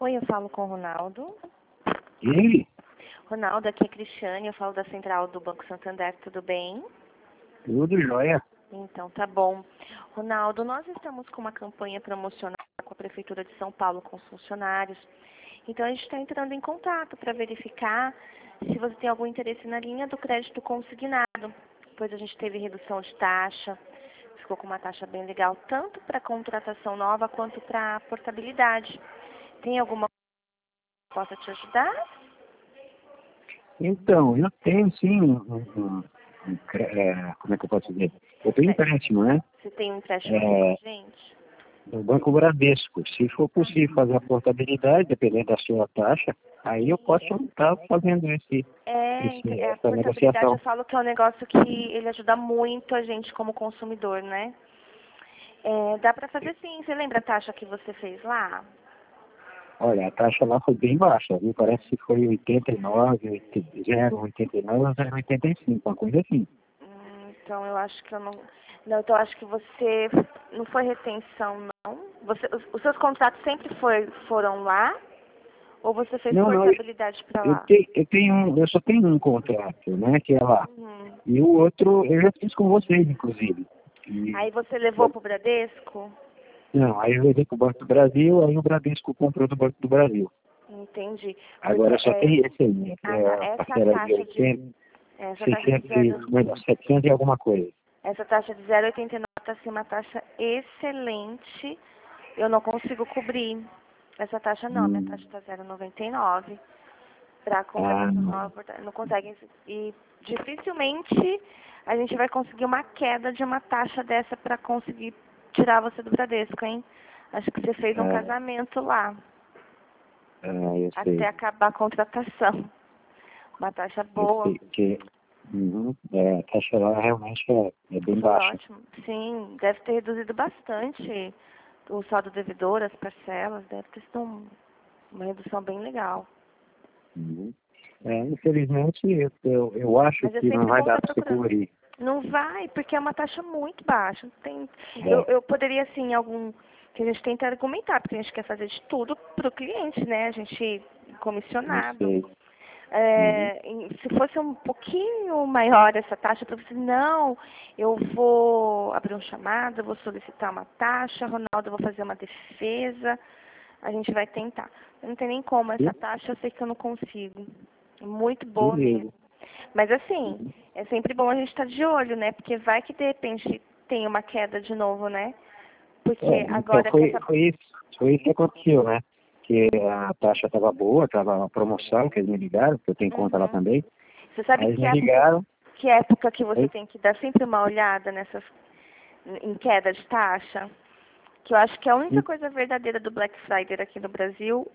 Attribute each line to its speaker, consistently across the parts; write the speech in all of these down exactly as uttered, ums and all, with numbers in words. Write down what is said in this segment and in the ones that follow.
Speaker 1: Oi, eu falo com o Ronaldo.
Speaker 2: E
Speaker 1: Ronaldo, aqui é Cristiane, eu falo da central do Banco Santander, tudo bem?
Speaker 2: tudo jóia.
Speaker 1: Então, tá bom. Ronaldo, nós estamos com uma campanha promocional com a Prefeitura de São Paulo, com os funcionários. Então, a gente está entrando em contato para verificar se você tem algum interesse na linha do crédito consignado, pois a gente teve redução de taxa, ficou com uma taxa bem legal, tanto para contratação nova quanto para portabilidade. Tem alguma coisa que possa te ajudar?
Speaker 2: Então, eu tenho sim, um, um, um, cre- é, como é que eu posso dizer? Eu tenho empréstimo, né?
Speaker 1: Você tem um empréstimo
Speaker 2: É,
Speaker 1: aqui com a gente?
Speaker 2: do Banco Bradesco. Se for possível fazer a portabilidade, dependendo da sua taxa, aí eu posso estar fazendo esse,
Speaker 1: É,
Speaker 2: esse,
Speaker 1: é, a
Speaker 2: essa
Speaker 1: portabilidade eu
Speaker 2: negociação.
Speaker 1: falo que é um negócio que ele ajuda muito a gente como consumidor, né? É, dá pra fazer sim. Você lembra a taxa que você fez lá?
Speaker 2: Olha, a taxa lá foi bem baixa, viu? Parece que foi oitenta e nove, zero vírgula oitenta e nove, zero vírgula oitenta e cinco, uma coisa assim.
Speaker 1: Hum, então eu acho que eu não. Não, então eu acho que você não foi retenção, não. Você, os, os seus contratos sempre foi, foram lá? Ou você fez
Speaker 2: Não, não, eu,
Speaker 1: portabilidade pra
Speaker 2: eu,
Speaker 1: lá?
Speaker 2: tenho, eu, tenho, um- eu só tenho um contrato, né, que é lá.
Speaker 1: Uhum.
Speaker 2: E o outro eu já fiz com vocês, inclusive. E,
Speaker 1: Aí você levou
Speaker 2: bom,
Speaker 1: pro Bradesco?
Speaker 2: não, aí eu levei para o Banco do Brasil, aí o Bradesco comprou do Banco do Brasil.
Speaker 1: Entendi. Porque
Speaker 2: Agora só
Speaker 1: é,
Speaker 2: tem esse aí, né, que
Speaker 1: ah,
Speaker 2: é
Speaker 1: tá,
Speaker 2: a
Speaker 1: essa
Speaker 2: parcela de
Speaker 1: taxa de
Speaker 2: oitenta,
Speaker 1: essa taxa de
Speaker 2: seiscentos e,
Speaker 1: zero.
Speaker 2: melhor, setecentos e alguma coisa.
Speaker 1: Essa taxa de zero vírgula oitenta e nove está assim, uma taxa excelente. Eu não consigo cobrir essa taxa não. Minha taxa
Speaker 2: Hum,
Speaker 1: está zero vírgula noventa e nove. Para
Speaker 2: ah,
Speaker 1: contratação nova, portanto, não consegue. E dificilmente a gente vai conseguir uma queda de uma taxa dessa para conseguir tirar você do Bradesco, hein? Acho que você fez um
Speaker 2: ah,
Speaker 1: casamento lá,
Speaker 2: ah, eu
Speaker 1: até
Speaker 2: sei,
Speaker 1: acabar a contratação. Uma taxa
Speaker 2: eu
Speaker 1: boa.
Speaker 2: sei que uhum, é, a taxa lá realmente é, é bem
Speaker 1: Foi
Speaker 2: baixa.
Speaker 1: ótimo. Sim, deve ter reduzido bastante o saldo devedor, as parcelas, deve ter sido um- uma redução bem legal.
Speaker 2: Uhum. É, infelizmente, eu, eu, eu acho
Speaker 1: Mas é
Speaker 2: que não
Speaker 1: sempre
Speaker 2: vai
Speaker 1: bom
Speaker 2: dar
Speaker 1: estar
Speaker 2: para você
Speaker 1: procurando.
Speaker 2: cobrir.
Speaker 1: Não vai, porque é uma taxa muito baixa. Não tem, eu,
Speaker 2: É,
Speaker 1: eu poderia, assim, algum. Que a gente tenta argumentar, porque a gente quer fazer de tudo para o cliente, né? A gente
Speaker 2: eu
Speaker 1: comissionado.
Speaker 2: sei. Uhum.
Speaker 1: É, em- se fosse um pouquinho maior essa taxa, para você, não, eu vou abrir um chamado, eu vou solicitar uma taxa, Ronaldo, eu vou fazer uma defesa, a gente vai tentar. Não tem nem como, essa
Speaker 2: E-
Speaker 1: taxa eu sei que eu não consigo. Muito boa mesmo.
Speaker 2: Beleza.
Speaker 1: Mas assim,
Speaker 2: Uhum.
Speaker 1: é sempre bom a gente estar de olho, né? Porque vai que de repente tem uma queda de novo, né?
Speaker 2: É,
Speaker 1: Porque
Speaker 2: então
Speaker 1: agora que
Speaker 2: foi,
Speaker 1: essa.
Speaker 2: foi, isso, foi isso que aconteceu, né? Que a taxa estava boa, estava uma promoção, que eles me ligaram, porque eu tenho conta lá
Speaker 1: Uhum.
Speaker 2: também.
Speaker 1: Você sabe
Speaker 2: Aí eles
Speaker 1: que
Speaker 2: me
Speaker 1: época,
Speaker 2: ligaram,
Speaker 1: que época que você
Speaker 2: aí,
Speaker 1: tem que dar sempre uma olhada nessas em queda de taxa? Que eu acho que a única
Speaker 2: e-
Speaker 1: coisa verdadeira do Black Friday aqui no Brasil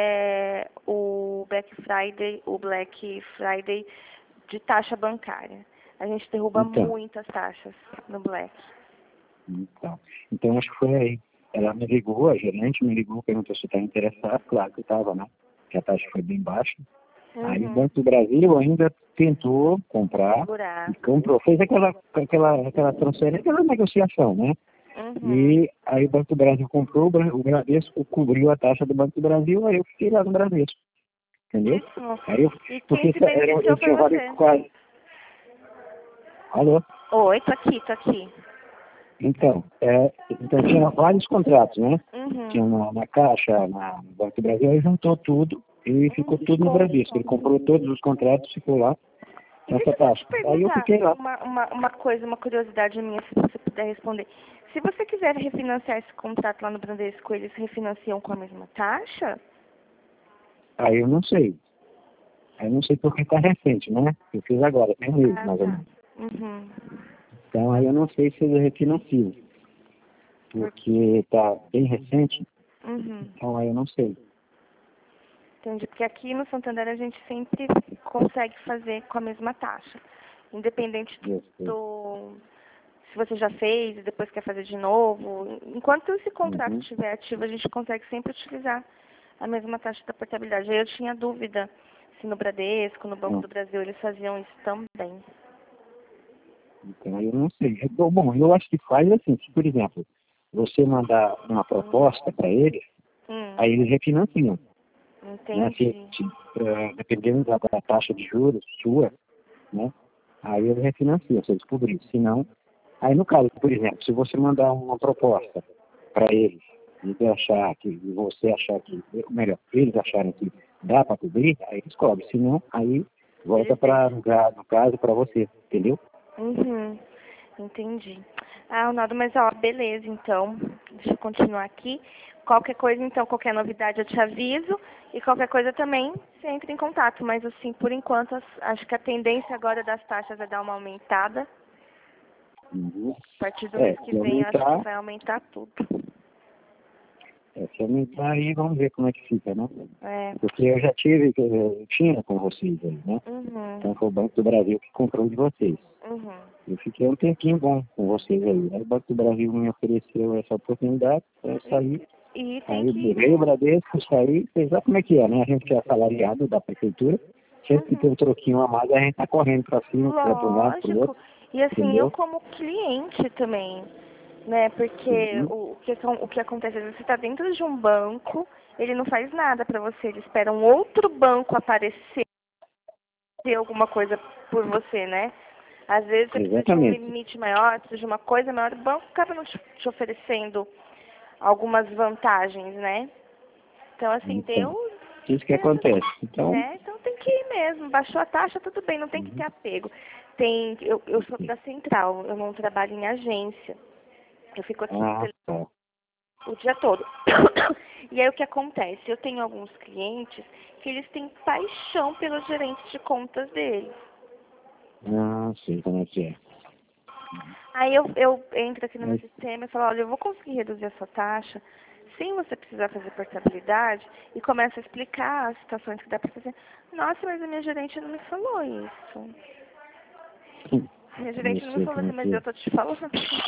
Speaker 1: é o Black Friday, o Black Friday de taxa bancária. A gente derruba
Speaker 2: então,
Speaker 1: muitas taxas no Black.
Speaker 2: então, então acho que foi aí. Ela me ligou, a gerente me ligou, perguntou se eu estava interessado, claro que eu estava, né? Que a taxa foi bem baixa. Aí o
Speaker 1: Uhum.
Speaker 2: Banco do Brasil ainda tentou comprar e
Speaker 1: Segurar.
Speaker 2: comprou, fez aquela, aquela, aquela transferência, aquela negociação, né?
Speaker 1: Uhum.
Speaker 2: E aí o Banco do Brasil comprou, o Bra- o Bradesco cobriu a taxa do Banco do Brasil, aí eu fiquei lá no Bradesco, entendeu?
Speaker 1: Isso.
Speaker 2: Aí eu,
Speaker 1: E quem
Speaker 2: porque
Speaker 1: se
Speaker 2: era,
Speaker 1: beneficiou
Speaker 2: eu
Speaker 1: foi
Speaker 2: tinha vários
Speaker 1: você.
Speaker 2: quase. Alô?
Speaker 1: Oi, tô aqui, tô aqui.
Speaker 2: Então, é, então tinha vários contratos, né? Tinha
Speaker 1: Uhum.
Speaker 2: na, na Caixa, na, no Banco do Brasil, aí juntou tudo e ficou
Speaker 1: Uhum.
Speaker 2: tudo no Bradesco. Ele comprou todos os contratos, ficou lá
Speaker 1: E deixa
Speaker 2: nessa
Speaker 1: eu só te
Speaker 2: taxa. Aí eu
Speaker 1: perguntar
Speaker 2: fiquei lá.
Speaker 1: uma, uma, uma coisa, uma curiosidade minha, se você puder responder. Se você quiser refinanciar esse contrato lá no Bradesco, eles refinanciam com a mesma taxa?
Speaker 2: Aí eu não sei. Aí eu não sei porque está recente, né? Eu fiz agora, tem um mês,
Speaker 1: Ah,
Speaker 2: mais ou
Speaker 1: tá.
Speaker 2: menos.
Speaker 1: Uhum.
Speaker 2: Então aí eu não sei se eu refinancio,
Speaker 1: Por-
Speaker 2: porque está bem recente,
Speaker 1: Uhum.
Speaker 2: então aí eu não sei.
Speaker 1: Entendi. Porque aqui no Santander a gente sempre consegue fazer com a mesma taxa. Independente
Speaker 2: Eu sei.
Speaker 1: do, se você já fez e depois quer fazer de novo. Enquanto esse contrato
Speaker 2: Uhum.
Speaker 1: estiver ativo, a gente consegue sempre utilizar a mesma taxa da portabilidade. Aí eu tinha dúvida se no Bradesco, no Banco
Speaker 2: Então,
Speaker 1: do Brasil, eles faziam isso também.
Speaker 2: então aí eu não sei. É, Bom, bom, eu acho que faz assim, se por exemplo, você mandar uma proposta para eles,
Speaker 1: Hum.
Speaker 2: aí eles refinanciam.
Speaker 1: Entendi.
Speaker 2: Né? Se, se, uh, dependendo da, da taxa de juros sua, né? Aí eu refinancio, se eu descobrir. Se não, aí no caso, por exemplo, se você mandar uma proposta para eles, e você achar que, e você achar que, melhor, eles acharem que dá para cobrir, aí eles cobrem. Se não, aí volta para, no, no caso, para você, entendeu?
Speaker 1: Uhum. Entendi. Ah, Ronaldo, mas ó, beleza, então. Deixa eu continuar aqui. Qualquer coisa, então, qualquer novidade eu te aviso. E qualquer coisa também, você entra em contato. Mas assim, por enquanto, as- acho que a tendência agora das taxas é dar uma aumentada.
Speaker 2: Uhum.
Speaker 1: A partir do
Speaker 2: É,
Speaker 1: mês que
Speaker 2: se
Speaker 1: vem, eu acho que
Speaker 2: aumentar,
Speaker 1: vai aumentar tudo.
Speaker 2: é, se aumentar aí, vamos ver como é que fica, né?
Speaker 1: É.
Speaker 2: Porque eu já tive, eu tinha com vocês aí, né?
Speaker 1: Uhum.
Speaker 2: Então foi o Banco do Brasil que comprou de vocês.
Speaker 1: Uhum.
Speaker 2: Eu fiquei um tempinho bom com vocês aí. Aí o Banco do Brasil me ofereceu essa oportunidade para eu sair.
Speaker 1: E tem
Speaker 2: Aí
Speaker 1: que,
Speaker 2: veio o
Speaker 1: né?
Speaker 2: Bradesco, saí, vocês sabem como é que é, né? A gente que é assalariado da prefeitura, sempre que tem um troquinho a mais, a gente tá correndo para cima, para um lado, para o
Speaker 1: Lógico.
Speaker 2: outro,
Speaker 1: E assim, eu
Speaker 2: entendeu?
Speaker 1: como cliente também, né? Porque
Speaker 2: Uhum.
Speaker 1: o, o que, acon- o que acontece, às vezes você está dentro de um banco, ele não faz nada para você, ele espera um outro banco aparecer e alguma coisa por você, né? Às vezes você precisa de um
Speaker 2: Exatamente.
Speaker 1: limite maior, precisa de uma coisa maior, o banco acaba não te, te oferecendo algumas vantagens, né? Então, assim,
Speaker 2: Então,
Speaker 1: deu,
Speaker 2: isso que acontece. Então,
Speaker 1: né? Então tem que ir mesmo. Baixou a taxa, tudo bem, não tem que ter
Speaker 2: uhum.
Speaker 1: apego. Tem, eu, eu sou da central, eu não trabalho em agência. Eu fico aqui no
Speaker 2: Ah,
Speaker 1: tele-
Speaker 2: tá.
Speaker 1: o dia todo. E aí o que acontece? Eu tenho alguns clientes que eles têm paixão pelos gerentes de contas deles.
Speaker 2: Ah, sei como é que é.
Speaker 1: Aí eu, eu entro aqui no meu
Speaker 2: Mas,
Speaker 1: sistema e falo, olha, eu vou conseguir reduzir a sua taxa sem você precisar fazer portabilidade e começo a explicar as situações que dá para fazer. Nossa, mas a minha gerente não me falou isso. Minha
Speaker 2: não
Speaker 1: gerente não me
Speaker 2: sei
Speaker 1: falou
Speaker 2: como
Speaker 1: assim,
Speaker 2: é
Speaker 1: mas
Speaker 2: que
Speaker 1: eu
Speaker 2: é.
Speaker 1: tô te falando.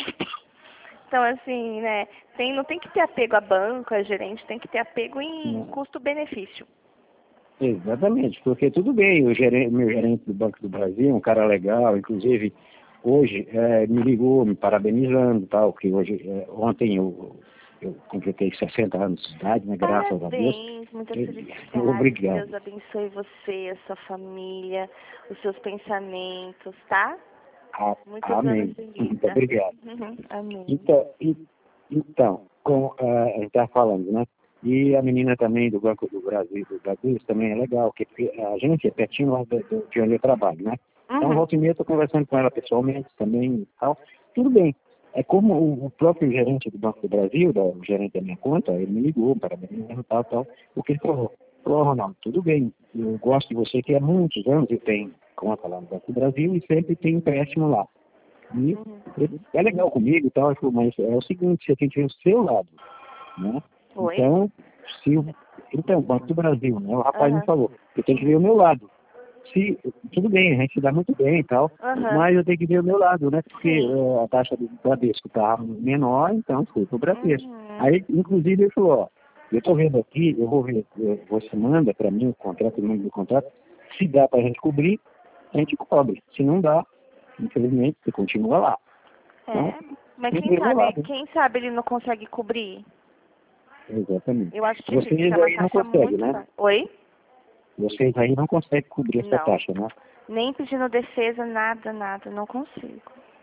Speaker 1: Então, assim, né, tem, não tem que ter apego a banco, a gerente, tem que ter apego em
Speaker 2: Não.
Speaker 1: custo-benefício.
Speaker 2: Exatamente, porque tudo bem, o gerente, meu gerente do Banco do Brasil, é um cara legal, inclusive hoje é, me ligou me parabenizando, tal, que hoje, é, ontem eu, eu completei sessenta anos de idade, né, graças a Deus.
Speaker 1: Parabéns, muitas
Speaker 2: Ele-
Speaker 1: felicidades, que
Speaker 2: Obrigado.
Speaker 1: Deus abençoe você, a sua família, os seus pensamentos, tá?
Speaker 2: A-
Speaker 1: Muitos anos
Speaker 2: Amém.
Speaker 1: de
Speaker 2: Muito
Speaker 1: vida.
Speaker 2: obrigado.
Speaker 1: Uhum, amém.
Speaker 2: Então, e- então como ah, a gente está falando, né? E a menina também do Banco do Brasil, do Brasil, isso também é legal, que a gente é pertinho lá do, do, de onde eu trabalho, né? Então,
Speaker 1: Uhum.
Speaker 2: volta e meia, estou conversando com ela pessoalmente também e tal. Tudo bem. É como o, o próprio gerente do Banco do Brasil, da, o gerente da minha conta, ele me ligou, parabenizando e tal, tal. O que ele falou? Falou, Ronaldo, tudo bem, eu gosto de você, que há muitos anos eu tenho conta lá no Banco do Brasil e sempre tem empréstimo lá. E
Speaker 1: Uhum.
Speaker 2: ele é legal comigo e tal, eu falei, mas é o seguinte, você tem que ver o seu lado, né?
Speaker 1: Oi?
Speaker 2: Então, se o, então, Banco do Brasil, né? O rapaz me
Speaker 1: Aham.
Speaker 2: falou, eu tenho que ver o meu lado. Se, tudo bem, a gente se dá muito bem e tal,
Speaker 1: Aham.
Speaker 2: mas eu tenho que ver o meu lado, né? Porque
Speaker 1: Sim.
Speaker 2: eh, a taxa do Bradesco tá menor, então fui pro Bradesco.
Speaker 1: Uhum.
Speaker 2: Aí, inclusive, ele falou, ó, eu tô vendo aqui, eu vou ver, eu- você manda para mim o contrato, o número do contrato, se dá para a gente cobrir, a gente cobre. Se não dá, infelizmente, você continua lá. Então,
Speaker 1: É, mas
Speaker 2: tem que
Speaker 1: quem
Speaker 2: ver o meu
Speaker 1: sabe,
Speaker 2: lado.
Speaker 1: quem sabe ele não consegue cobrir?
Speaker 2: Exatamente.
Speaker 1: Eu acho difícil, porque
Speaker 2: Vocês
Speaker 1: é uma
Speaker 2: aí não
Speaker 1: taxa
Speaker 2: conseguem,
Speaker 1: muito
Speaker 2: né?
Speaker 1: baixa. Oi?
Speaker 2: Vocês aí não conseguem cobrir essa
Speaker 1: Não.
Speaker 2: taxa, né?
Speaker 1: Nem pedindo defesa, nada, nada, não consigo.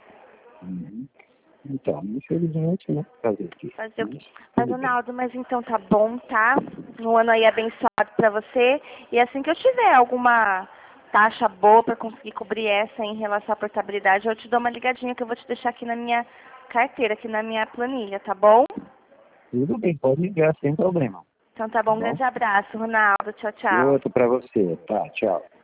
Speaker 2: Uhum. Então, infelizmente, né? Fazer o quê?
Speaker 1: Fazer o
Speaker 2: Mas
Speaker 1: quê? Mas,
Speaker 2: tudo bem.
Speaker 1: Ronaldo, mas então tá bom, tá? Um ano aí abençoado pra você. E assim que eu tiver alguma taxa boa pra conseguir cobrir essa em relação à portabilidade, eu te dou uma ligadinha que eu vou te deixar aqui na minha carteira, aqui na minha planilha, tá bom?
Speaker 2: Tudo bem, pode ligar sem problema.
Speaker 1: Então tá
Speaker 2: Tá
Speaker 1: bom, um
Speaker 2: bom?
Speaker 1: grande abraço, Ronaldo. Tchau, tchau.
Speaker 2: Outro para você. Tá, tchau.